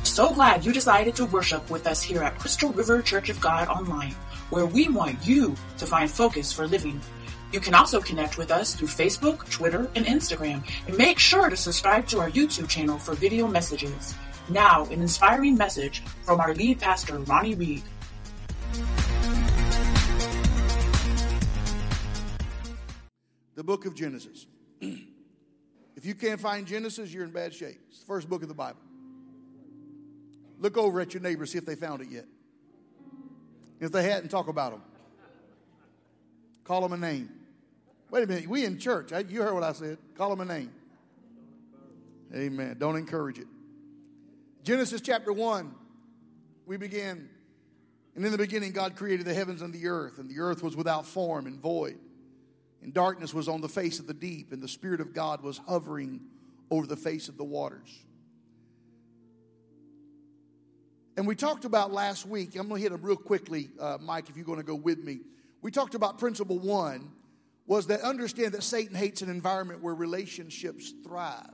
So glad you decided to worship with us here at Crystal River Church of God Online, where we want you to find focus for living. You can also connect with us through Facebook, Twitter, and Instagram, and make sure to subscribe to our YouTube channel for video messages. Now, an inspiring message from our lead pastor, Ronnie Reed. The book of Genesis. If you can't find Genesis, you're in bad shape. It's the first book of the Bible. Look over at your neighbor, see if they found it yet. If they hadn't, talk about them. Call them a name. Wait a minute, we in church. You heard what I said. Call them a name. Amen. Don't encourage it. Genesis chapter 1, we begin. And in the beginning, God created the heavens and the earth was without form and void. And darkness was on the face of the deep, and the Spirit of God was hovering over the face of the waters. And we talked about last week, I'm going to hit them real quickly, Mike, if you're going to go with me. We talked about principle 1 was that understand that Satan hates an environment where relationships thrive.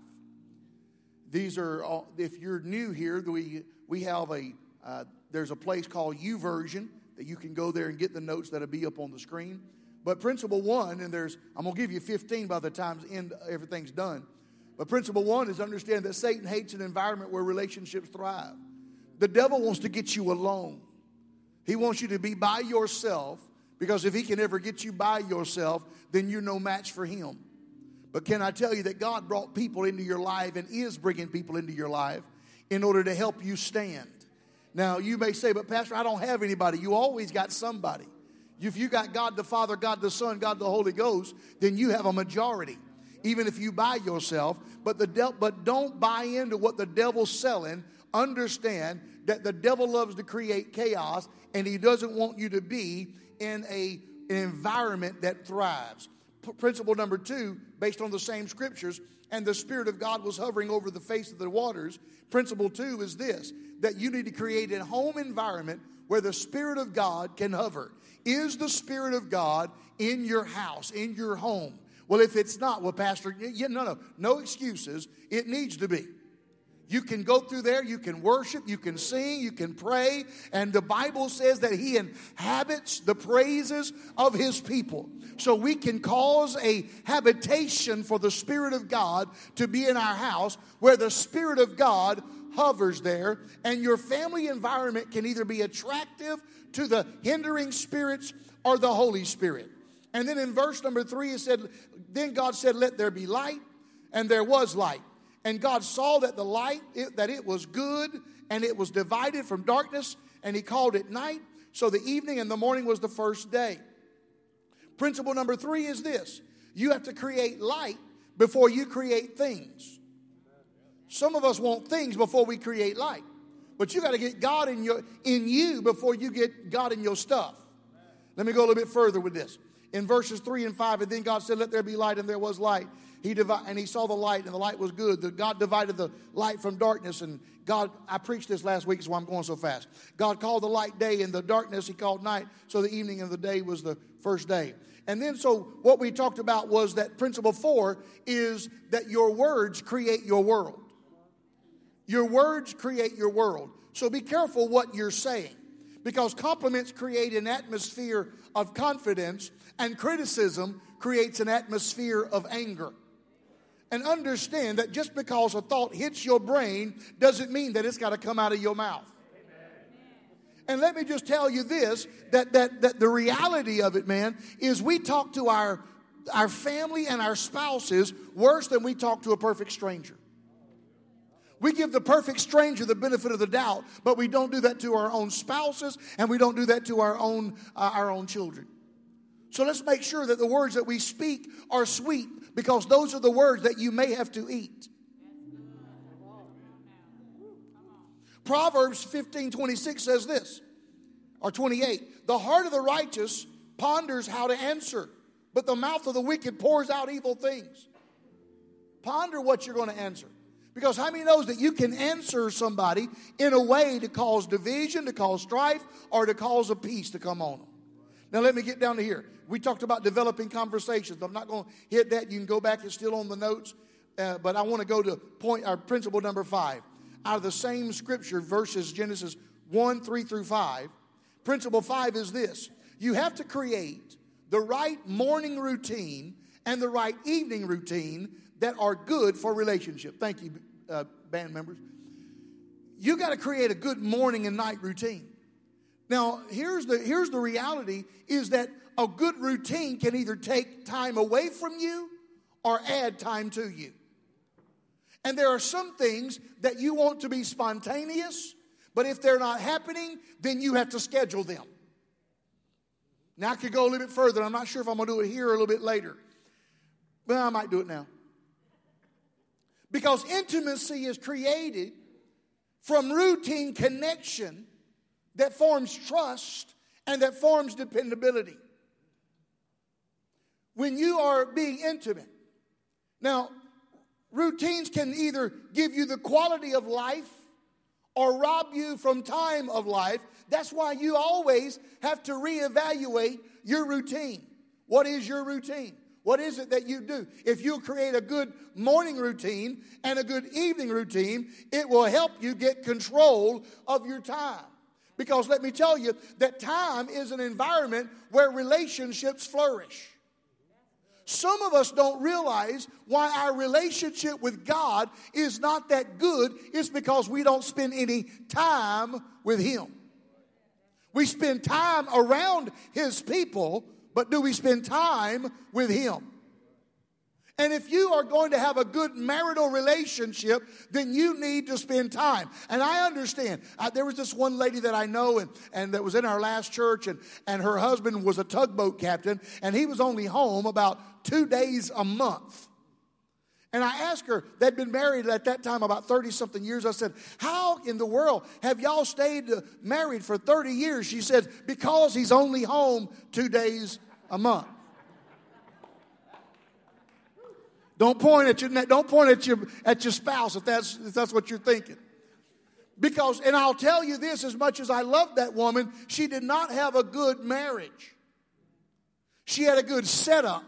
These are, all, if you're new here, we have there's a place called YouVersion that you can go there and get the notes that'll be up on the screen. But principle 1, and I'm going to give you 15 by the time everything's done. But principle 1 is understand that Satan hates an environment where relationships thrive. The devil wants to get you alone. He wants you to be by yourself, because if he can ever get you by yourself, then you're no match for him. But can I tell you that God brought people into your life and is bringing people into your life in order to help you stand. Now, you may say, but Pastor, I don't have anybody. You always got somebody. If you got God the Father, God the Son, God the Holy Ghost, then you have a majority, even if you by yourself. But don't buy into what the devil's selling. Understand that the devil loves to create chaos, and he doesn't want you to be in an environment that thrives. Principle number 2, based on the same scriptures, and the Spirit of God was hovering over the face of the waters. Principle 2 is this, that you need to create a home environment where the Spirit of God can hover. Is the Spirit of God in your house, in your home? Well, if it's not, well, Pastor, no excuses. It needs to be. You can go through there, you can worship, you can sing, you can pray. And the Bible says that he inhabits the praises of his people. So we can cause a habitation for the Spirit of God to be in our house where the Spirit of God hovers there. And your family environment can either be attractive to the hindering spirits or the Holy Spirit. And then in verse number 3 it said, then God said, let there be light, and there was light. And God saw that the light, that it was good, and it was divided from darkness, and he called it night. So the evening and the morning was the first day. Principle number 3 is this. You have to create light before you create things. Some of us want things before we create light. But you got to get God in you before you get God in your stuff. Let me go a little bit further with this. In verses 3 and 5, and then God said, let there be light, and there was light. And he saw the light, and the light was good. God divided the light from darkness. And God, I preached this last week, so I'm going so fast. God called the light day, and the darkness he called night. So the evening and the day was the first day. And then so what we talked about was that principle 4 is that your words create your world. Your words create your world. So be careful what you're saying, because compliments create an atmosphere of confidence, and criticism creates an atmosphere of anger. And understand that just because a thought hits your brain doesn't mean that it's got to come out of your mouth. And let me just tell you this, that the reality of it, man, is we talk to our family and our spouses worse than we talk to a perfect stranger. We give the perfect stranger the benefit of the doubt, but we don't do that to our own spouses, and we don't do that to our own children. So let's make sure that the words that we speak are sweet, because those are the words that you may have to eat. Proverbs 15:26 says this, or 28. The heart of the righteous ponders how to answer, but the mouth of the wicked pours out evil things. Ponder what you're going to answer. Because how many knows that you can answer somebody in a way to cause division, to cause strife, or to cause a peace to come on them? Now let me get down to here. We talked about developing conversations. I'm not going to hit that. You can go back. It's still on the notes. But I want to go to principle number 5. out of the same scripture, verses Genesis 1, 3 through 5. Principle 5 is this. You have to create the right morning routine and the right evening routine that are good for relationship. Thank you, band members. You got to create a good morning and night routine. Now, here's the reality is that a good routine can either take time away from you or add time to you. And there are some things that you want to be spontaneous, but if they're not happening, then you have to schedule them. Now, I could go a little bit further. I'm not sure if I'm going to do it here or a little bit later. But I might do it now. Because intimacy is created from routine connection that forms trust and that forms dependability. When you are being intimate. Now, routines can either give you the quality of life or rob you from time of life. That's why you always have to reevaluate your routine. What is your routine? What is it that you do? If you create a good morning routine and a good evening routine, it will help you get control of your time. Because let me tell you that time is an environment where relationships flourish. Some of us don't realize why our relationship with God is not that good. It's because we don't spend any time with Him. We spend time around His people, but do we spend time with Him? And if you are going to have a good marital relationship, then you need to spend time. And I understand. There was this one lady that I know and that was in our last church, and her husband was a tugboat captain, and he was only home about 2 days a month. And I asked her, they'd been married at that time about 30-something years. I said, how in the world have y'all stayed married for 30 years? She said, because he's only home 2 days a month. Don't point at your spouse if that's what you're thinking. Because, and I'll tell you this, as much as I love that woman, she did not have a good marriage. She had a good setup.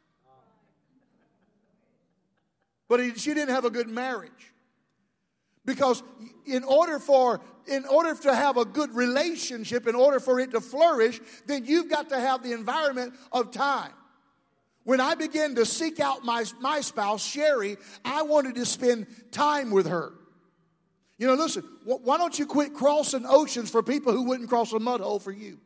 But she didn't have a good marriage. Because in order to have a good relationship, in order for it to flourish, then you've got to have the environment of time. When I began to seek out my spouse, Sherry, I wanted to spend time with her. You know, listen, why don't you quit crossing oceans for people who wouldn't cross a mud hole for you?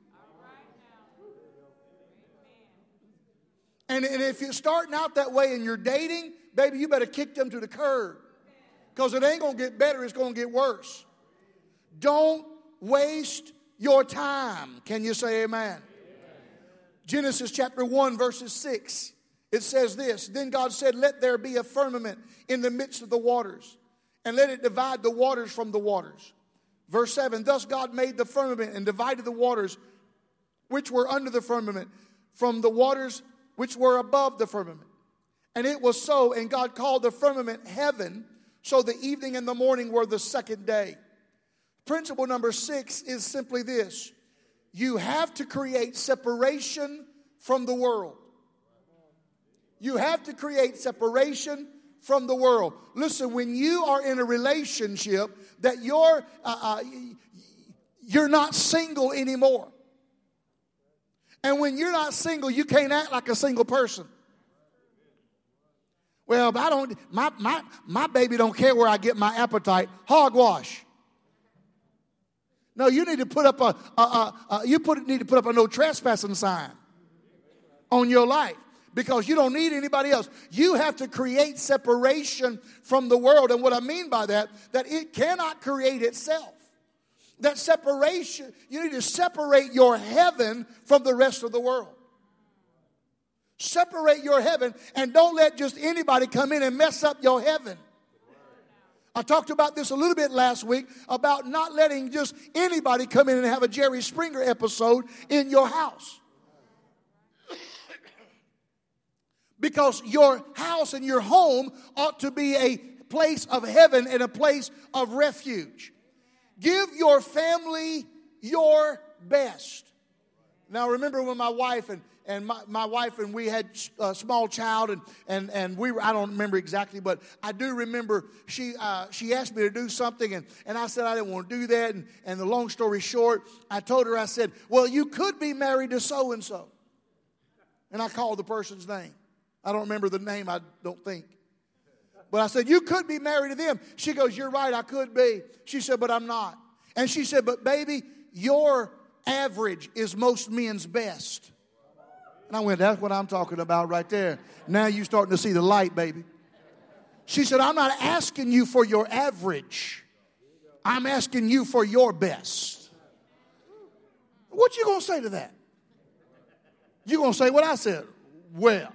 And if you're starting out that way and you're dating, baby, you better kick them to the curb. Because it ain't going to get better, it's going to get worse. Don't waste your time. Can you say amen? Genesis chapter 1, verses 6. It says this, then God said, let there be a firmament in the midst of the waters, and let it divide the waters from the waters. Verse 7, thus God made the firmament and divided the waters which were under the firmament from the waters which were above the firmament. And it was so, and God called the firmament heaven, so the evening and the morning were the second day. Principle number 6 is simply this. You have to create separation from the world. You have to create separation from the world. Listen, when you are in a relationship that you're not single anymore. And when you're not single, you can't act like a single person. Well, my baby don't care where I get my appetite. Hogwash. No, you need to put up need to put up a no trespassing sign on your life because you don't need anybody else. You have to create separation from the world. And what I mean by that it cannot create itself. That separation, you need to separate your heaven from the rest of the world. Separate your heaven and don't let just anybody come in and mess up your heaven. I talked about this a little bit last week about not letting just anybody come in and have a Jerry Springer episode in your house. Because your house and your home ought to be a place of heaven and a place of refuge. Give your family your best. Now remember when my wife and my wife and we had a small child, and we were, I don't remember exactly, but I do remember she asked me to do something, and I said I didn't want to do that, and the long story short, I told her, I said, well, you could be married to so-and-so. And I called the person's name. I don't remember the name, I don't think. But I said, you could be married to them. She goes, you're right, I could be. She said, but I'm not. And she said, but baby, your average is most men's best. And I went, that's what I'm talking about right there. Now you're starting to see the light, baby. She said, I'm not asking you for your average. I'm asking you for your best. What you going to say to that? You going to say what I said? Well,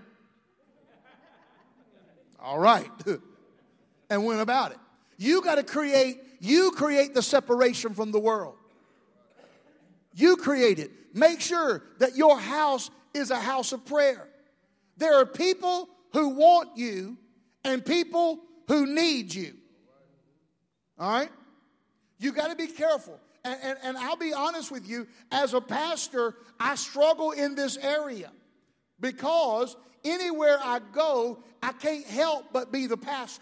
all right. And went about it. You create the separation from the world. You create it. Make sure that your house is a house of prayer. There are people who want you and people who need you. All right? You got to be careful. And I'll be honest with you, as a pastor, I struggle in this area because anywhere I go, I can't help but be the pastor.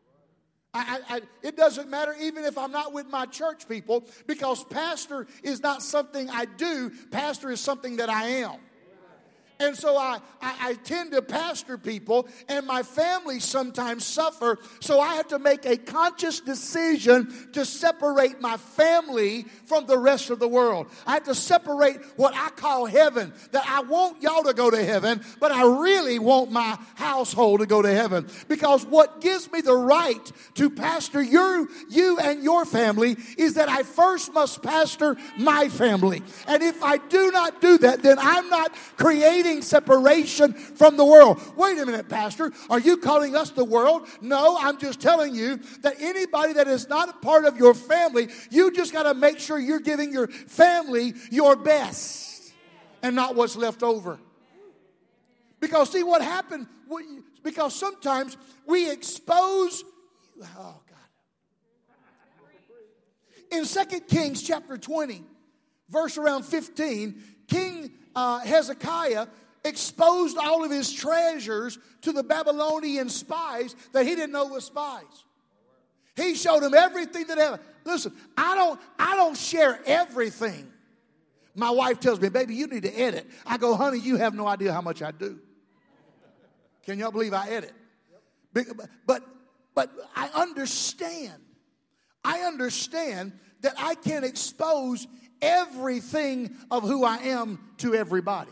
It doesn't matter even if I'm not with my church people, because pastor is not something I do. Pastor is something that I am. And so I tend to pastor people, and my family sometimes suffer. So I have to make a conscious decision to separate my family from the rest of the world. I have to separate what I call heaven. That I want y'all to go to heaven, but I really want my household to go to heaven. Because what gives me the right to pastor you and your family is that I first must pastor my family. And if I do not do that, then I'm not creating separation from the world. Wait a minute, Pastor. Are you calling us the world? No, I'm just telling you that anybody that is not a part of your family, you just got to make sure you're giving your family your best and not what's left over. Because see what happened? Because sometimes we expose... Oh, God. In 2 Kings chapter 20, verse around 15, King Hezekiah exposed all of his treasures to the Babylonian spies that he didn't know were spies. He showed them everything that happened. Listen, I don't share everything. My wife tells me, baby, you need to edit. I go, honey, you have no idea how much I do. Can y'all believe I edit? But I understand. I understand that I can't expose everything of who I am to everybody.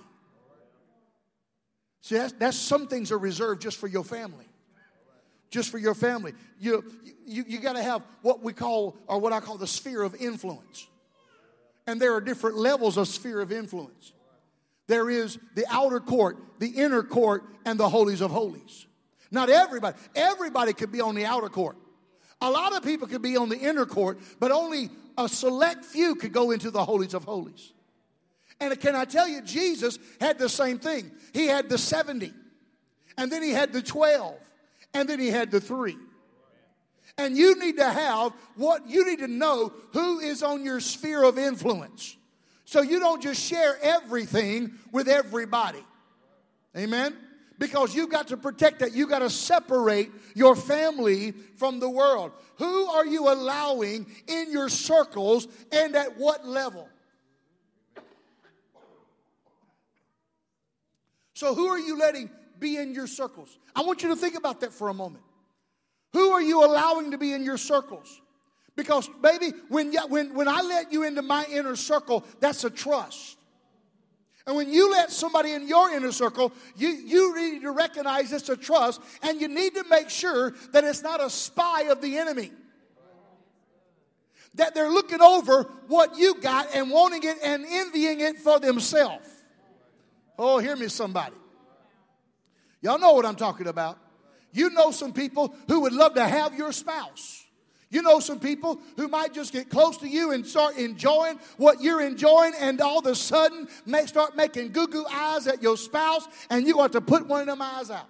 See, that's some things are reserved just for your family. Just for your family. You got to have what we call, or what I call, the sphere of influence. And there are different levels of sphere of influence. There is the outer court, the inner court, and the holies of holies. Not everybody. Everybody could be on the outer court. A lot of people could be on the inner court, but only a select few could go into the holies of holies. And can I tell you, Jesus had the same thing. He had the 70, and then he had the 12, and then he had the 3. And you need to know who is on your sphere of influence. So you don't just share everything with everybody. Amen? Because you've got to protect that. You've got to separate your family from the world. Who are you allowing in your circles, and at what level? So who are you letting be in your circles? I want you to think about that for a moment. Who are you allowing to be in your circles? Because, baby, when I let you into my inner circle, that's a trust. And when you let somebody in your inner circle, you need to recognize it's a trust, and you need to make sure that it's not a spy of the enemy. That they're looking over what you got and wanting it and envying it for themselves. Oh, hear me, somebody. Y'all know what I'm talking about. You know some people who would love to have your spouse. You know some people who might just get close to you and start enjoying what you're enjoying, and all of a sudden start making goo-goo eyes at your spouse, and you're going to put one of them eyes out.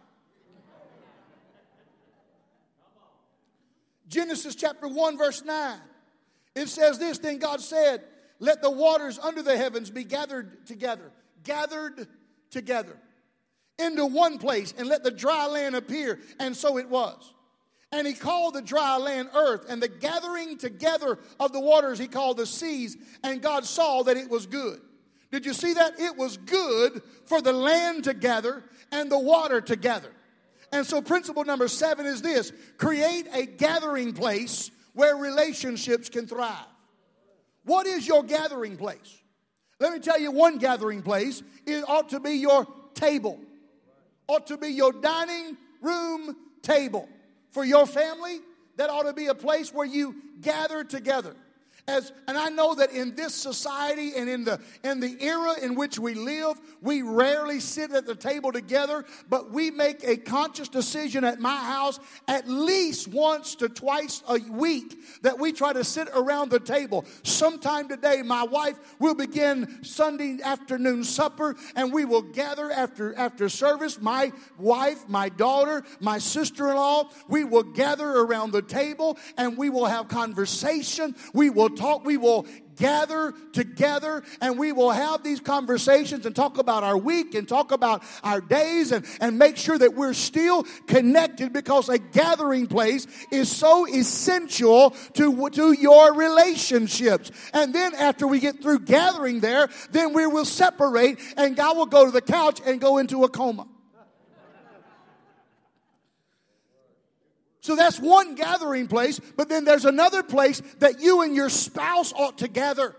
Genesis chapter 1 verse 9. It says this, then God said, let the waters under the heavens be gathered together. Gathered together into one place, and let the dry land appear. And so it was. And he called the dry land earth, and the gathering together of the waters he called the seas, and God saw that it was good. Did you see that? It was good for the land to gather and the water to gather. And so principle number 7 is this: create a gathering place where relationships can thrive. What is your gathering place? Let me tell you, one gathering place, it ought to be your table. Ought to be your dining room table. For your family, that ought to be a place where you gather together. And I know that in this society and in the era in which we live, we rarely sit at the table together, but we make a conscious decision at my house at least once to twice a week that we try to sit around the table. Sometime today, my wife will begin Sunday afternoon supper, and we will gather after service. My wife, my daughter, my sister-in-law, we will gather around the table, and we will have conversation. We will talk, we will gather together, and we will have these conversations and talk about our week and talk about our days and make sure that we're still connected, because a gathering place is so essential to your relationships. And then after we get through gathering there, then we will separate, and God will go to the couch and go into a coma. So that's one gathering place, but then there's another place that you and your spouse ought to gather.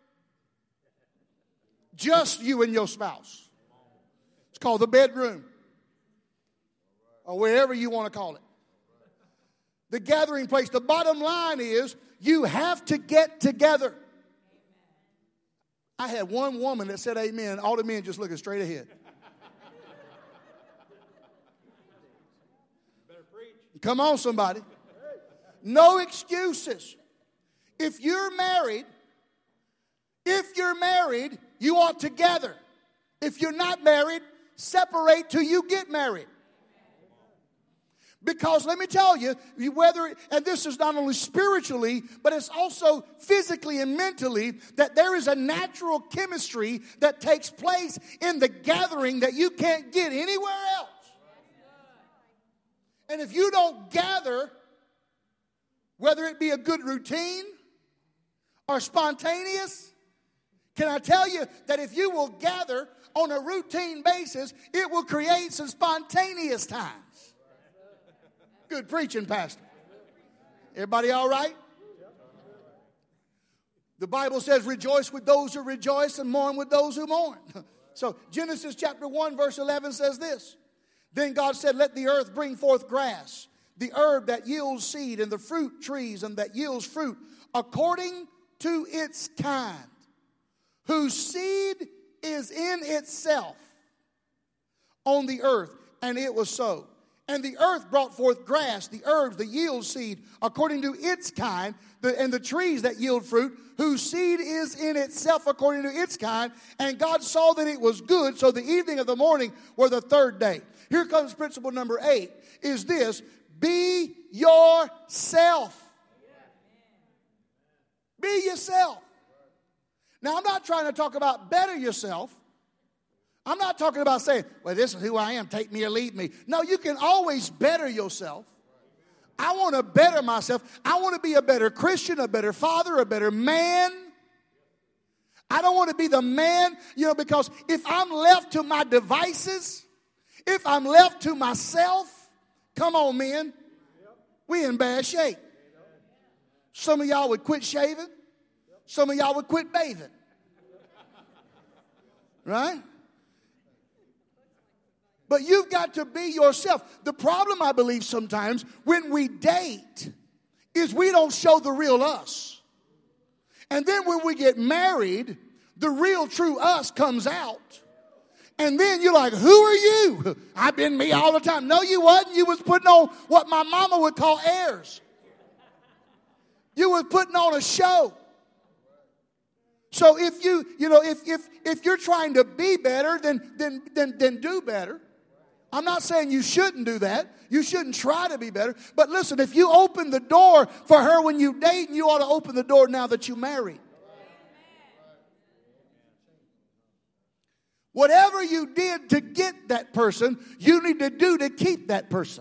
Just you and your spouse. It's called the bedroom, or wherever you want to call it. The gathering place. The bottom line is you have to get together. I had one woman that said amen. All the men just looking straight ahead. Come on, somebody. No excuses. If you're married, you ought to gather. If you're not married, separate till you get married. Because let me tell you, and this is not only spiritually, but it's also physically and mentally, that there is a natural chemistry that takes place in the gathering that you can't get anywhere else. And if you don't gather, whether it be a good routine or spontaneous, can I tell you that if you will gather on a routine basis, it will create some spontaneous times. Good preaching, Pastor. Everybody all right? The Bible says, rejoice with those who rejoice and mourn with those who mourn. So Genesis chapter 1 verse 11 says this: then God said, let the earth bring forth grass, the herb that yields seed, and the fruit trees and that yields fruit, according to its kind, whose seed is in itself on the earth. And it was so. And the earth brought forth grass, the herbs, the yield seed, according to its kind, and the trees that yield fruit, whose seed is in itself according to its kind. And God saw that it was good. So the evening of the morning were the third day. Here comes principle number 8, is this: be yourself. Be yourself. Now, I'm not trying to talk about better yourself. I'm not talking about saying, well, this is who I am, take me or leave me. No, you can always better yourself. I want to better myself. I want to be a better Christian, a better father, a better man. I don't want to be the man, because if I'm left to my devices, if I'm left to myself, come on, men, we in bad shape. Some of y'all would quit shaving. Some of y'all would quit bathing. Right? But you've got to be yourself. The problem, I believe, sometimes when we date is we don't show the real us. And then when we get married, the real true us comes out. And then you're like, who are you? I've been me all the time. No, you wasn't. You was putting on what my mama would call airs. You was putting on a show. So if if you're trying to be better, then do better. I'm not saying you shouldn't do that. You shouldn't try to be better. But listen, if you open the door for her when you date, you ought to open the door now that you married. Whatever you did to get that person, you need to do to keep that person.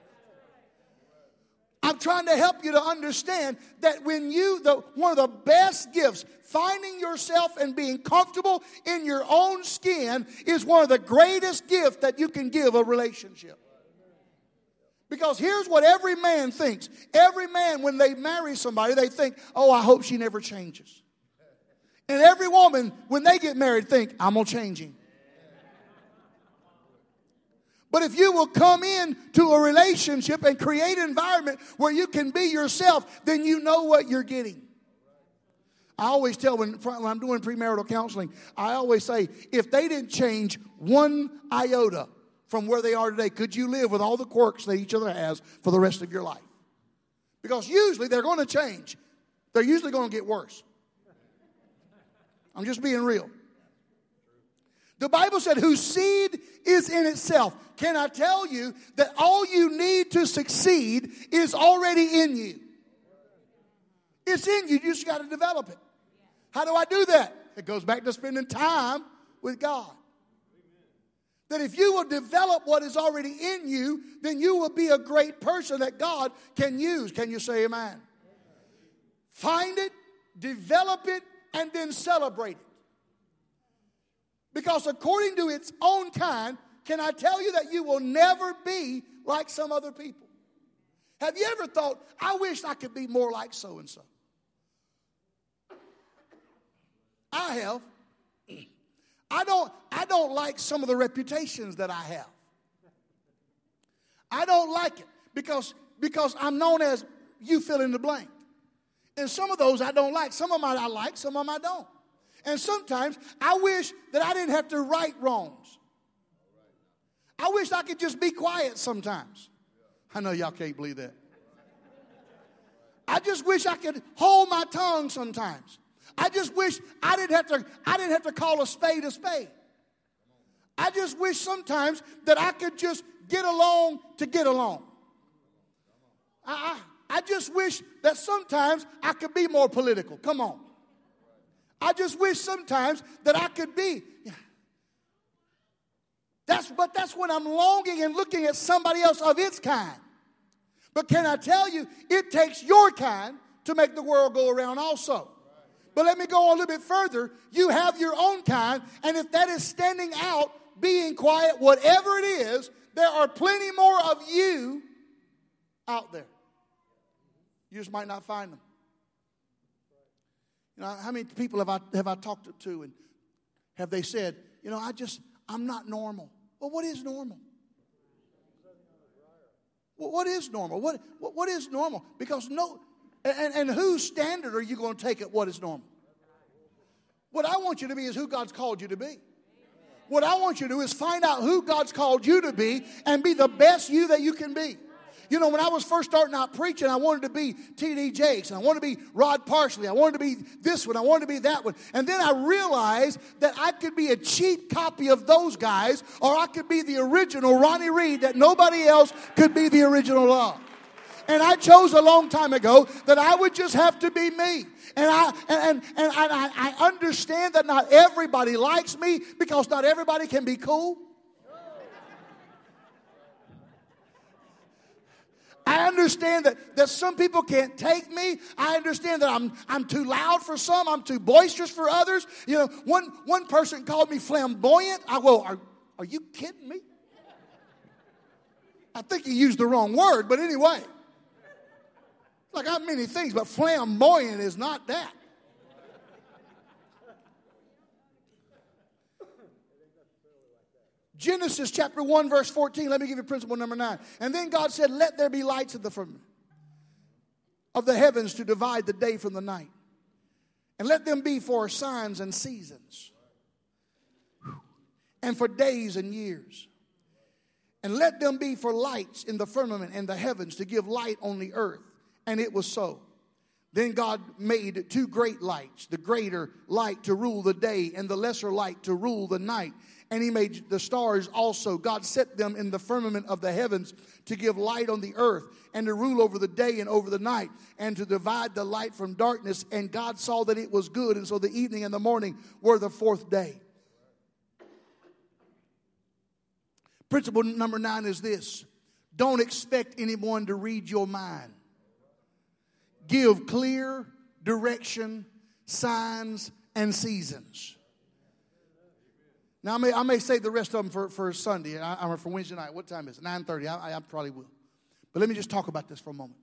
I'm trying to help you to understand that when one of the best gifts, finding yourself and being comfortable in your own skin, is one of the greatest gifts that you can give a relationship. Because here's what every man thinks. Every man, when they marry somebody, they think, oh, I hope she never changes. And every woman, when they get married, think, I'm going to change him. But if you will come into a relationship and create an environment where you can be yourself, then you know what you're getting. I always tell when I'm doing premarital counseling, I always say, if they didn't change one iota from where they are today, could you live with all the quirks that each other has for the rest of your life? Because usually they're going to change. They're usually going to get worse. I'm just being real. The Bible said, whose seed is in itself. Can I tell you that all you need to succeed is already in you? It's in you. You just got to develop it. How do I do that? It goes back to spending time with God. That if you will develop what is already in you, then you will be a great person that God can use. Can you say amen? Find it, develop it, and then celebrate it. Because according to its own kind, can I tell you that you will never be like some other people? Have you ever thought, I wish I could be more like so-and-so? I have. I don't like some of the reputations that I have. I don't like it because I'm known as you fill in the blank. And some of those I don't like. Some of them I like, some of them I don't. And sometimes I wish that I didn't have to right wrongs. I wish I could just be quiet sometimes. I know y'all can't believe that. I just wish I could hold my tongue sometimes. I just wish I didn't have to call a spade a spade. I just wish sometimes that I could just get along to get along. I just wish that sometimes I could be more political. Come on. I just wish sometimes that I could be. That's when I'm longing and looking at somebody else of its kind. But can I tell you, it takes your kind to make the world go around also. But let me go a little bit further. You have your own kind, and if that is standing out, being quiet, whatever it is, there are plenty more of you out there. You just might not find them. You know, how many people have I talked to and have they said, you know, I'm not normal. Well, what is normal? Well, what is normal? What is normal? Because and whose standard are you going to take at what is normal? What I want you to be is who God's called you to be. What I want you to do is find out who God's called you to be and be the best you that you can be. You know, when I was first starting out preaching, I wanted to be T.D. Jakes. I wanted to be Rod Parsley. I wanted to be this one. I wanted to be that one. And then I realized that I could be a cheap copy of those guys, or I could be the original Ronnie Reed that nobody else could be the original of. And I chose a long time ago that I would just have to be me. And I understand that not everybody likes me because not everybody can be cool. I understand that some people can't take me. I understand that I'm too loud for some. I'm too boisterous for others. You know, one person called me flamboyant. I go, are you kidding me? I think he used the wrong word, but anyway. Like, I have many things, but flamboyant is not that. Genesis chapter 1 verse 14. Let me give you principle number 9. And then God said, let there be lights in the firmament of the heavens to divide the day from the night. And let them be for signs and seasons. And for days and years. And let them be for lights in the firmament and the heavens to give light on the earth. And it was so. Then God made two great lights, the greater light to rule the day and the lesser light to rule the night. And he made the stars also. God set them in the firmament of the heavens to give light on the earth and to rule over the day and over the night and to divide the light from darkness. And God saw that it was good. And so the evening and the morning were the fourth day. Principle number 9 is this. Don't expect anyone to read your mind. Give clear direction, signs, and seasons. Now, I may save the rest of them for Sunday, or for Wednesday night. What time is it? 9:30. I probably will. But let me just talk about this for a moment.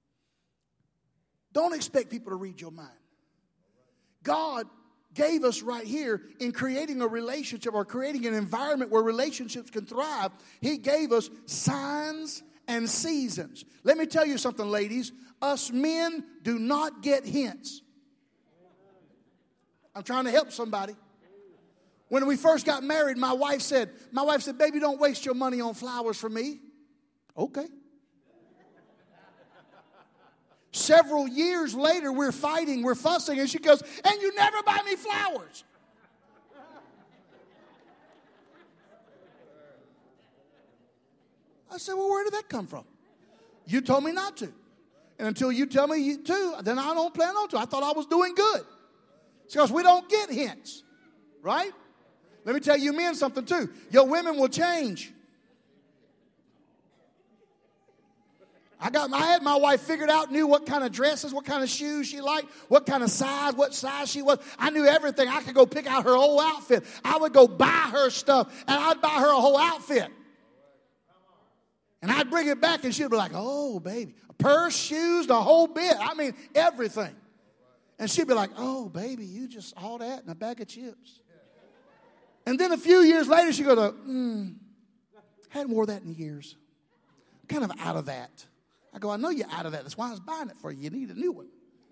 Don't expect people to read your mind. God gave us right here in creating a relationship or creating an environment where relationships can thrive. He gave us signs and seasons. Let me tell you something, ladies. Us men do not get hints. I'm trying to help somebody. When we first got married, my wife said, baby, don't waste your money on flowers for me. Okay. Several years later, we're fighting, we're fussing, and she goes, and you never buy me flowers. I said, well, where did that come from? You told me not to. And until you tell me to, then I don't plan on to. I thought I was doing good. She goes, we don't get hints, right? Let me tell you men something too. Your women will change. I had my wife figured out, knew what kind of dresses, what kind of shoes she liked, what kind of size, what size she was. I knew everything. I could go pick out her whole outfit. I would go buy her stuff, and I'd buy her a whole outfit. And I'd bring it back, and she'd be like, oh, baby. A purse, shoes, the whole bit. I mean, everything. And she'd be like, oh, baby, you just all that and a bag of chips. And then a few years later, she'd go, hadn't wore that in years. I'm kind of out of that. I go, I know you're out of that. That's why I was buying it for you. You need a new one.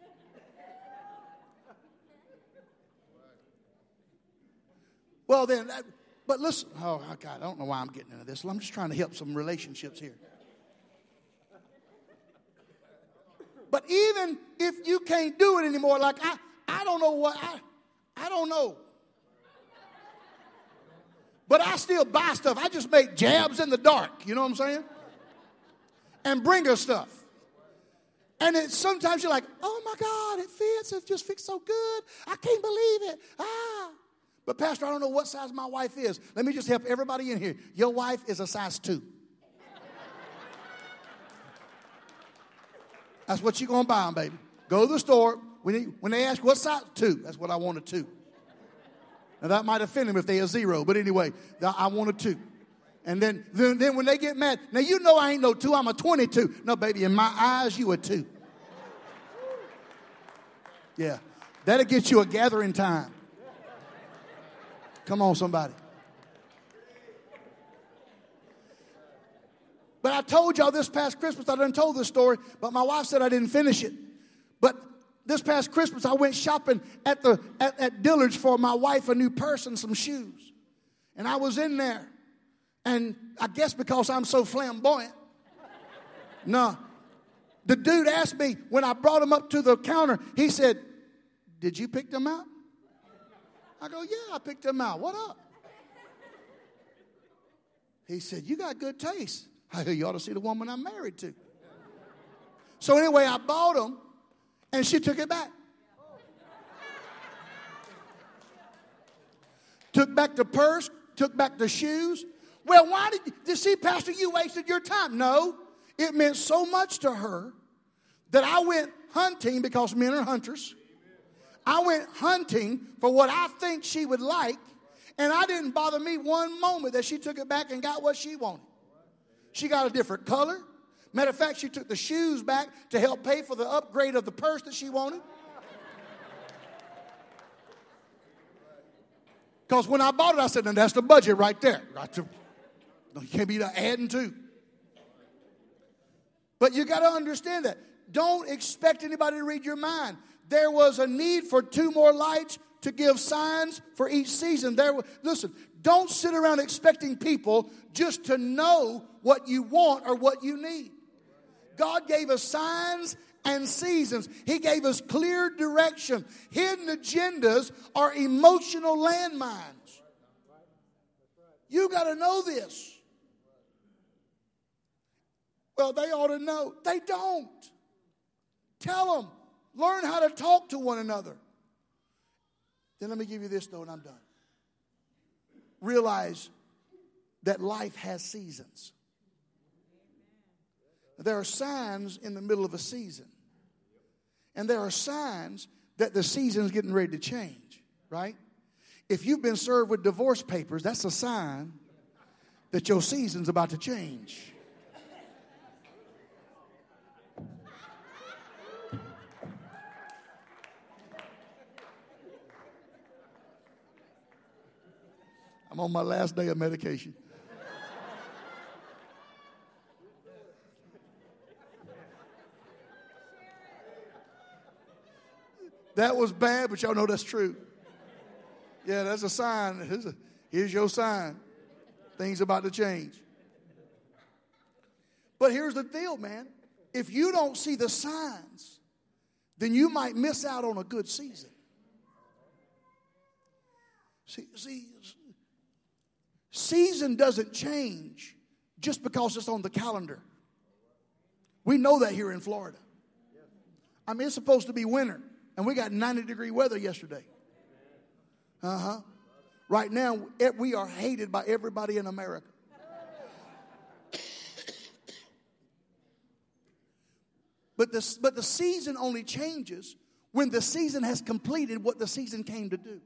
Well, then, but listen. Oh, God, I don't know why I'm getting into this. I'm just trying to help some relationships here. But even if you can't do it anymore, like I don't know what, I don't know. But I still buy stuff. I just make jabs in the dark. You know what I'm saying? And bring her stuff. And sometimes you're like, oh my God, it fits. It just fits so good. I can't believe it. But Pastor, I don't know what size my wife is. Let me just help everybody in here. Your wife is a size 2. That's what you're going to buy them, baby. Go to the store. When they ask what size, 2. That's what I want, a 2. Now that might offend them if they're a 0. But anyway, I want a 2. And then when they get mad, now you know I ain't no 2, I'm a 22. No, baby, in my eyes, you a 2. Yeah, that'll get you a gathering time. Come on, somebody. But I told y'all this past Christmas, I done told this story, but my wife said I didn't finish it. But this past Christmas, I went shopping at Dillard's for my wife a new purse and some shoes. And I was in there. And I guess because I'm so flamboyant. No. The dude asked me when I brought him up to the counter, he said, did you pick them out? I go, yeah, I picked them out. What up? He said, you got good taste. I go, you ought to see the woman I'm married to. So anyway, I bought them, and she took it back. Took back the purse, took back the shoes. Well, why did you see, Pastor, you wasted your time? No, it meant so much to her that I went hunting, because men are hunters. I went hunting for what I think she would like, and I didn't bother me one moment that she took it back and got what she wanted. She got a different color. Matter of fact, she took the shoes back to help pay for the upgrade of the purse that she wanted. Because when I bought it, I said, now that's the budget right there. No, you can't be adding to. But you got to understand that. Don't expect anybody to read your mind. There was a need for 2 more lights to give signs for each season. Listen, don't sit around expecting people just to know what you want or what you need. God gave us signs and seasons. He gave us clear direction. Hidden agendas are emotional landmines. You got to know this. Well, they ought to know. They don't. Tell them. Learn how to talk to one another. Then let me give you this, though, and I'm done. Realize that life has seasons. There are signs in the middle of a season. And there are signs that the season is getting ready to change, right? If you've been served with divorce papers, that's a sign that your season's about to change. I'm on my last day of medication. That was bad, but y'all know that's true. Yeah, that's a sign. Here's your sign. Things about to change. But here's the deal, man. If you don't see the signs, then you might miss out on a good season. See, season doesn't change just because it's on the calendar. We know that here in Florida. I mean, it's supposed to be winter, and we got 90-degree weather yesterday. Right now, we are hated by everybody in America. But the season only changes when the season has completed what the season came to do.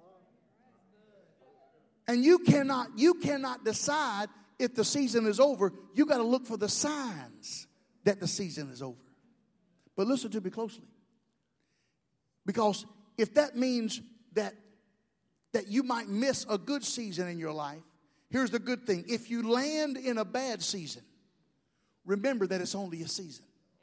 And you cannot decide if the season is over. You got to look for the signs that the season is over. But listen to me closely. Because if that means that you might miss a good season in your life, here's the good thing. If you land in a bad season, remember that it's only a season.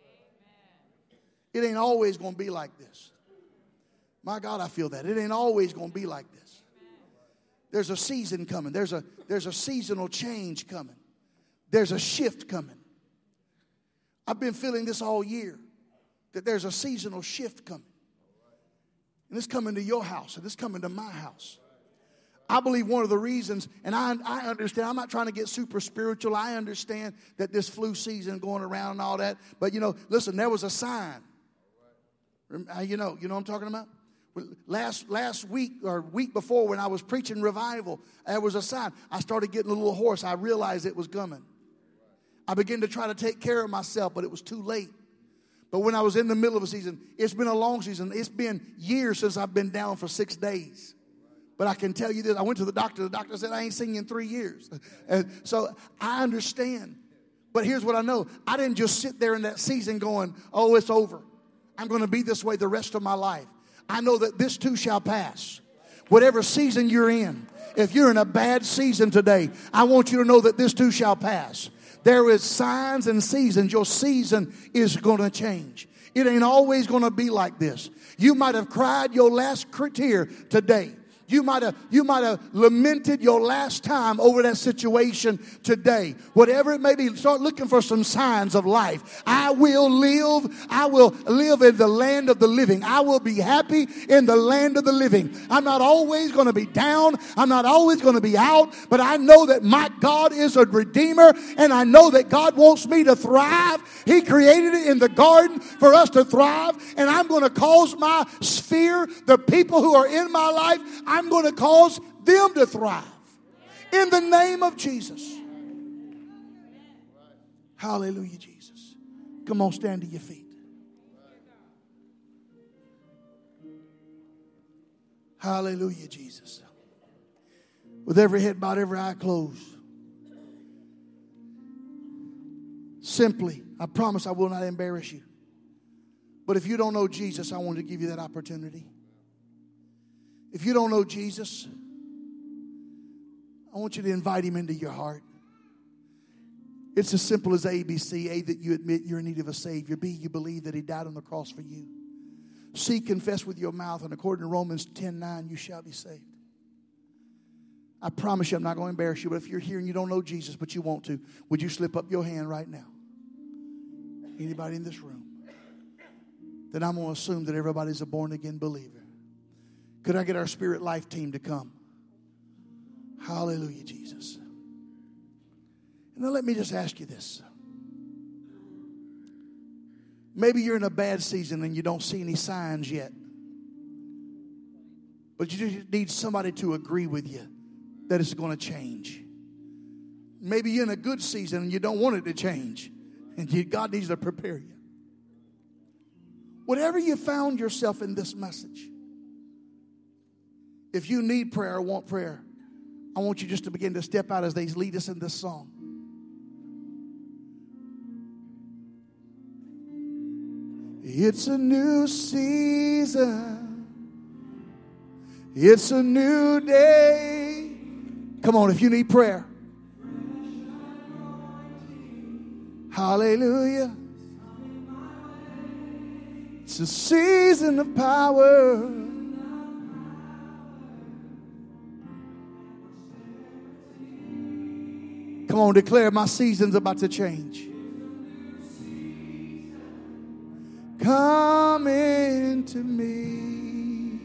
It ain't always going to be like this. My God, I feel that. It ain't always going to be like this. There's a season coming. There's a seasonal change coming. There's a shift coming. I've been feeling this all year, that there's a seasonal shift coming. And it's coming to your house, and it's coming to my house. I believe one of the reasons, and I understand, I'm not trying to get super spiritual. I understand that this flu season going around and all that. But, listen, there was a sign. You know what I'm talking about? Last week or week before when I was preaching revival, there was a sign. I started getting a little hoarse. I realized it was coming. I began to try to take care of myself, but it was too late. But when I was in the middle of a season, it's been a long season. It's been years since I've been down for 6 days. But I can tell you this. I went to the doctor. The doctor said, I ain't seen you in 3 years. And so I understand. But here's what I know. I didn't just sit there in that season going, oh, it's over. I'm going to be this way the rest of my life. I know that this too shall pass. Whatever season you're in, if you're in a bad season today, I want you to know that this too shall pass. There is signs and seasons. Your season is going to change. It ain't always going to be like this. You might have cried your last tear today. You might have lamented your last time over that situation today. Whatever it may be, start looking for some signs of life. I will live in the land of the living. I will be happy in the land of the living. I'm not always going to be down. I'm not always going to be out. But I know that my God is a redeemer. And I know that God wants me to thrive. He created it in the garden for us to thrive. And I'm going to cause my sphere, the people who are in my life, I'm going to cause them to thrive in the name of Jesus. Hallelujah, Jesus. Come on, stand to your feet. Hallelujah, Jesus. With every head bowed, every eye closed. Simply, I promise I will not embarrass you. But if you don't know Jesus, I want to give you that opportunity. If you don't know Jesus, I want you to invite him into your heart. It's as simple as A, B, C. A, that you admit you're in need of a Savior. B, you believe that he died on the cross for you. C, confess with your mouth, and according to Romans 10:9, you shall be saved. I promise you I'm not going to embarrass you, but if you're here and you don't know Jesus, but you want to, would you slip up your hand right now? Anybody in this room? Then I'm going to assume that everybody's a born-again believer. Could I get our Spirit Life team to come? Hallelujah, Jesus. And now let me just ask you this. Maybe you're in a bad season and you don't see any signs yet. But you just need somebody to agree with you that it's going to change. Maybe you're in a good season and you don't want it to change. And God needs to prepare you. Whatever you found yourself in this message, if you need prayer or want prayer, I want you just to begin to step out as they lead us in this song. It's a new season. It's a new day. Come on, if you need prayer. Hallelujah. It's a season of power. Come on, declare my season's about to change. Come into me.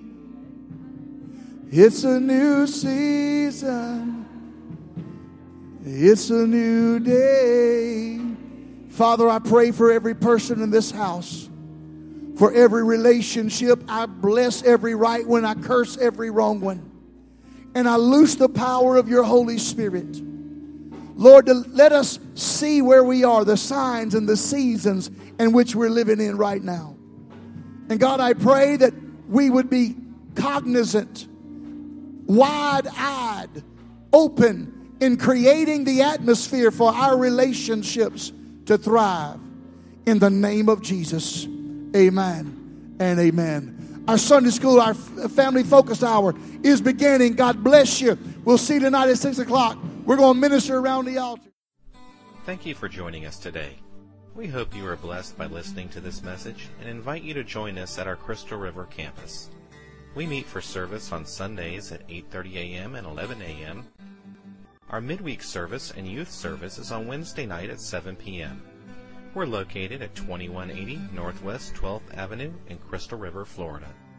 It's a new season. It's a new day. Father, I pray for every person in this house. For every relationship, I bless every right one. I curse every wrong one. And I loose the power of your Holy Spirit. Lord, let us see where we are, the signs and the seasons in which we're living in right now. And God, I pray that we would be cognizant, wide-eyed, open in creating the atmosphere for our relationships to thrive. In the name of Jesus, amen and amen. Our Sunday school, our family focus hour is beginning. God bless you. We'll see you tonight at 6 o'clock. We're going to minister around the altar. Thank you for joining us today. We hope you are blessed by listening to this message and invite you to join us at our Crystal River campus. We meet for service on Sundays at 8:30 a.m. and 11 a.m. Our midweek service and youth service is on Wednesday night at 7 p.m. We're located at 2180 Northwest 12th Avenue in Crystal River, Florida.